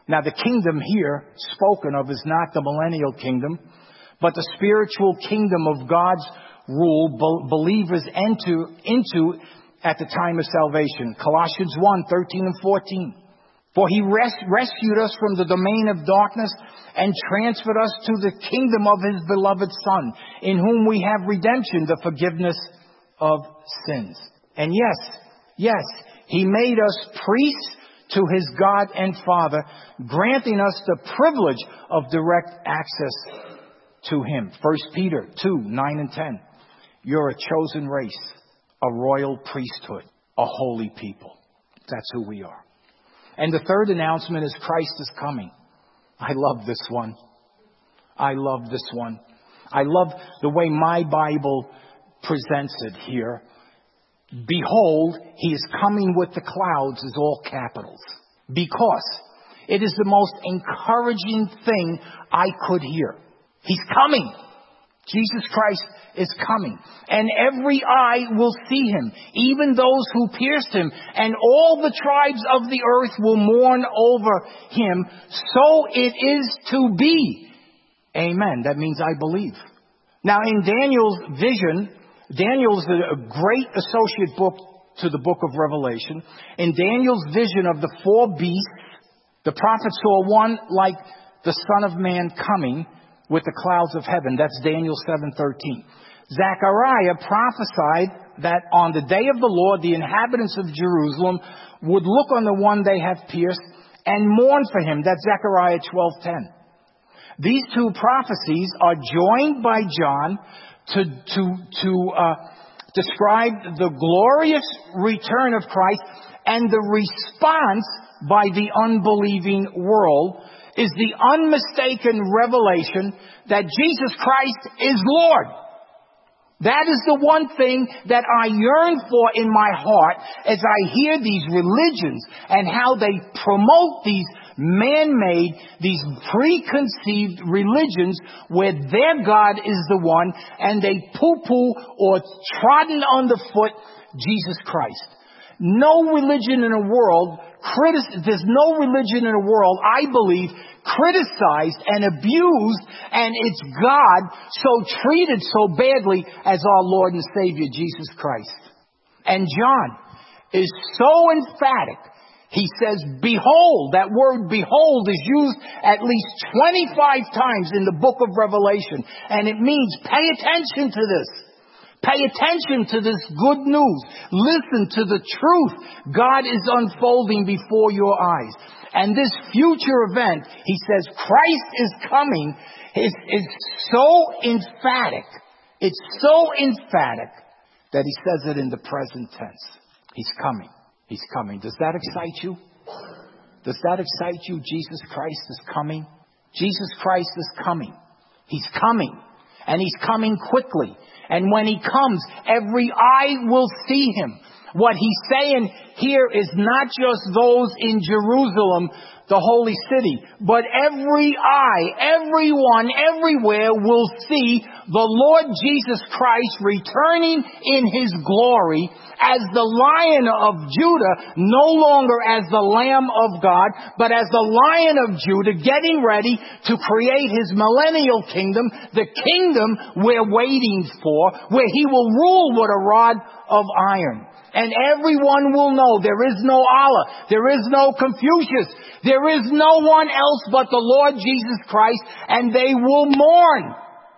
Now, the kingdom here spoken of is not the millennial kingdom, but the spiritual kingdom of God's rule believers enter into at the time of salvation. Colossians 1:13 and 14. For he rescued us from the domain of darkness and transferred us to the kingdom of his beloved Son, in whom we have redemption, the forgiveness of sins. And yes, he made us priests to his God and Father, granting us the privilege of direct access to him. 1 Peter 2:9 and 10. You're a chosen race, a royal priesthood, a holy people. That's who we are. And the third announcement is Christ is coming. I love this one. I love this one. I love the way my Bible presents it here. Behold, he is coming with the clouds is all capitals. Because it is the most encouraging thing I could hear. He's coming. Jesus Christ is coming. And every eye will see him, even those who pierced him. And all the tribes of the earth will mourn over him. So it is to be. Amen. That means I believe. Now in Daniel's vision, Daniel's a great associate book to the book of Revelation. In Daniel's vision of the four beasts, the prophet saw one like the Son of Man coming with the clouds of heaven. That's Daniel 7:13. Zechariah prophesied that on the day of the Lord, the inhabitants of Jerusalem would look on the one they have pierced and mourn for him. That's Zechariah 12:10. These two prophecies are joined by John to describe the glorious return of Christ, and the response by the unbelieving world is the unmistaken revelation that Jesus Christ is Lord. That is the one thing that I yearn for in my heart as I hear these religions and how they promote these man-made, these preconceived religions where their God is the one and they poo-poo or trodden underfoot Jesus Christ. No religion in the world, there's no religion in the world, I believe, criticized and abused and its God so treated so badly as our Lord and Savior Jesus Christ. And John is so emphatic. He says, behold. That word behold is used at least 25 times in the book of Revelation. And it means pay attention to this. Pay attention to this good news. Listen to the truth God is unfolding before your eyes. And this future event, he says, Christ is coming, is so emphatic. It's so emphatic that he says it in the present tense. He's coming. He's coming. Does that excite you? Does that excite you? Jesus Christ is coming. Jesus Christ is coming. He's coming. And he's coming quickly. And when he comes, every eye will see him. What he's saying here is not just those in Jerusalem, the holy city, but every eye, everyone, everywhere will see the Lord Jesus Christ returning in his glory as the Lion of Judah, no longer as the Lamb of God, but as the Lion of Judah, getting ready to create his millennial kingdom, the kingdom we're waiting for, where he will rule with a rod of iron. And everyone will know there is no Allah, there is no Confucius, there is no one else but the Lord Jesus Christ, and they will mourn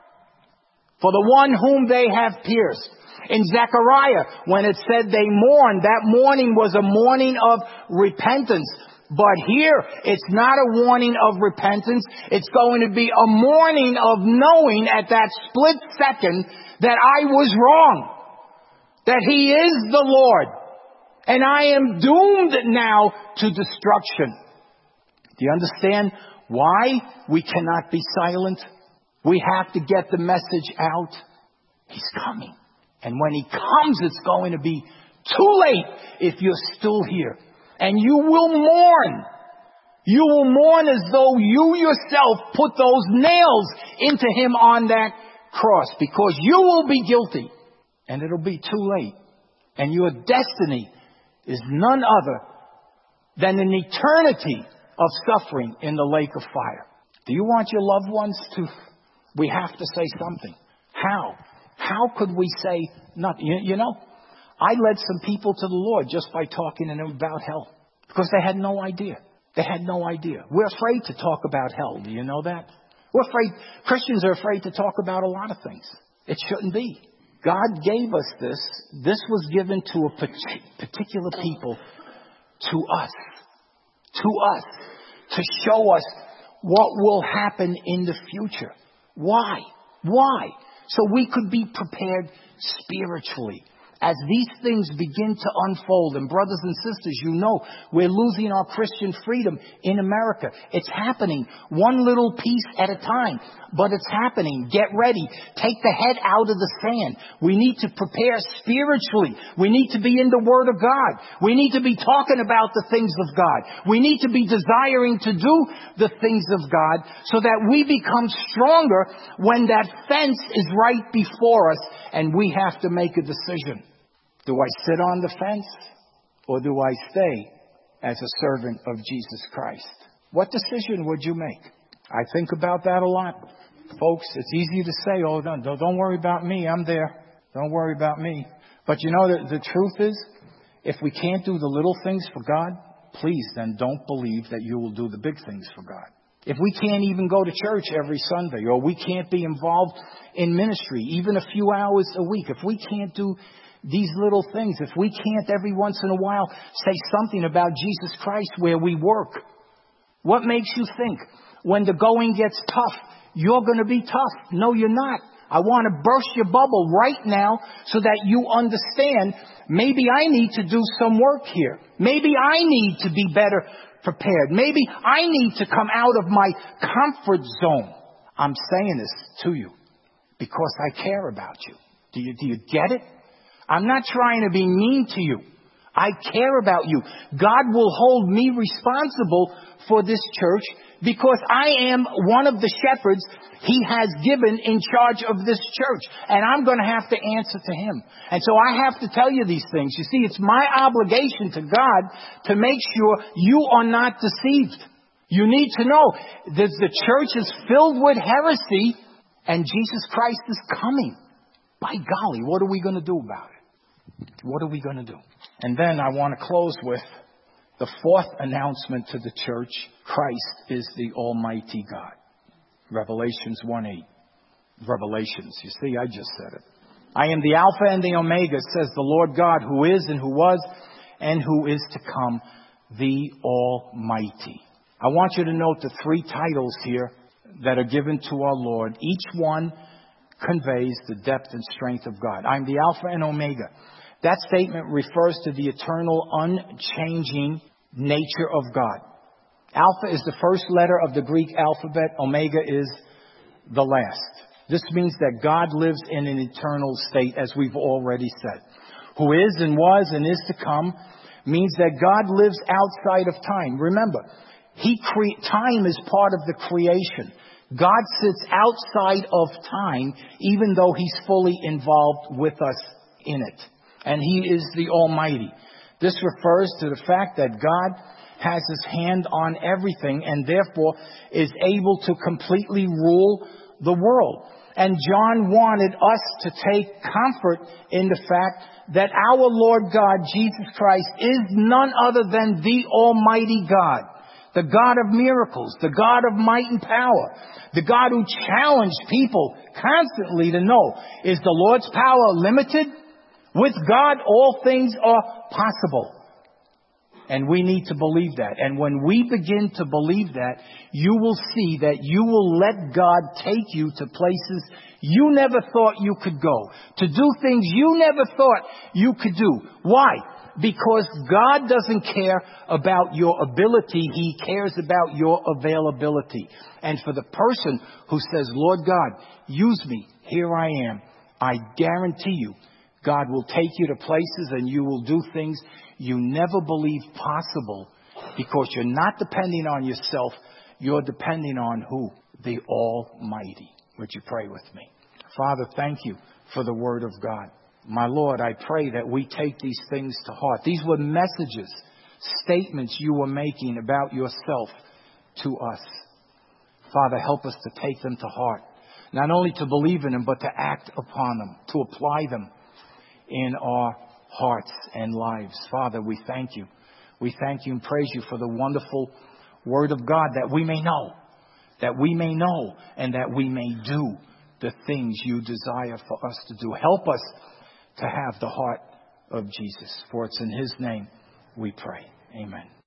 for the one whom they have pierced. In Zechariah, when it said they mourned, that mourning was a mourning of repentance. But here, it's not a warning of repentance. It's going to be a mourning of knowing at that split second that I was wrong. That he is the Lord. And I am doomed now to destruction. Do you understand why we cannot be silent? We have to get the message out. He's coming. And when he comes, it's going to be too late if you're still here. And you will mourn. You will mourn as though you yourself put those nails into him on that cross. Because you will be guilty. And it'll be too late. And your destiny is none other than an eternity of suffering in the lake of fire. Do you want your loved ones to? We have to say something. How? How could we say nothing? You know, I led some people to the Lord just by talking to them about hell because they had no idea. They had no idea. We're afraid to talk about hell. Do you know that? We're afraid. Christians are afraid to talk about a lot of things. It shouldn't be. God gave us this. This was given to a particular people, to us, to show us what will happen in the future. Why? Why? So we could be prepared spiritually. As these things begin to unfold, and brothers and sisters, you know, we're losing our Christian freedom in America. It's happening one little piece at a time, but it's happening. Get ready. Take the head out of the sand. We need to prepare spiritually. We need to be in the Word of God. We need to be talking about the things of God. We need to be desiring to do the things of God so that we become stronger when that fence is right before us and we have to make a decision. Do I sit on the fence or do I stay as a servant of Jesus Christ? What decision would you make? I think about that a lot. Folks, it's easy to say, oh, don't worry about me. I'm there. Don't worry about me. But you know, the truth is, if we can't do the little things for God, please then don't believe that you will do the big things for God. If we can't even go to church every Sunday, or we can't be involved in ministry even a few hours a week, if we can't do these little things, if we can't every once in a while say something about Jesus Christ where we work, what makes you think when the going gets tough, you're going to be tough? No, you're not. I want to burst your bubble right now so that you understand maybe I need to do some work here. Maybe I need to be better prepared. Maybe I need to come out of my comfort zone. I'm saying this to you because I care about you. Do you get it? I'm not trying to be mean to you. I care about you. God will hold me responsible for this church because I am one of the shepherds He has given in charge of this church. And I'm going to have to answer to Him. And so I have to tell you these things. You see, it's my obligation to God to make sure you are not deceived. You need to know that the church is filled with heresy and Jesus Christ is coming. By golly, what are we going to do about it? What are we going to do? And then I want to close with the fourth announcement to the church. Christ is the Almighty God. Revelations 1:8. Revelations. You see, I just said it. I am the Alpha and the Omega, says the Lord God, who is and who was and who is to come, the Almighty. I want you to note the three titles here that are given to our Lord. Each one conveys the depth and strength of God. I'm the Alpha and Omega. That statement refers to the eternal, unchanging nature of God. Alpha is the first letter of the Greek alphabet. Omega is the last. This means that God lives in an eternal state, as we've already said. Who is and was and is to come means that God lives outside of time. Remember, time is part of the creation. God sits outside of time, even though He's fully involved with us in it. And He is the Almighty. This refers to the fact that God has His hand on everything and therefore is able to completely rule the world. And John wanted us to take comfort in the fact that our Lord God, Jesus Christ, is none other than the Almighty God. The God of miracles, the God of might and power, the God who challenged people constantly to know, is the Lord's power limited? With God, all things are possible. And we need to believe that. And when we begin to believe that, you will see that you will let God take you to places you never thought you could go, to do things you never thought you could do. Why? Because God doesn't care about your ability. He cares about your availability. And for the person who says, Lord God, use me, here I am, I guarantee you, God will take you to places and you will do things you never believed possible because you're not depending on yourself. You're depending on who? The Almighty. Would you pray with me? Father, thank you for the Word of God. My Lord, I pray that we take these things to heart. These were messages statements you are making about yourself to us. Father, help us to take them to heart. Not only to believe in them, but to act upon them, to apply them in our hearts and lives. Father, we thank you. We thank you and praise you for the wonderful Word of God, that we may know, and that we may do the things you desire for us to do. Help us to have the heart of Jesus. For it's in His name we pray. Amen.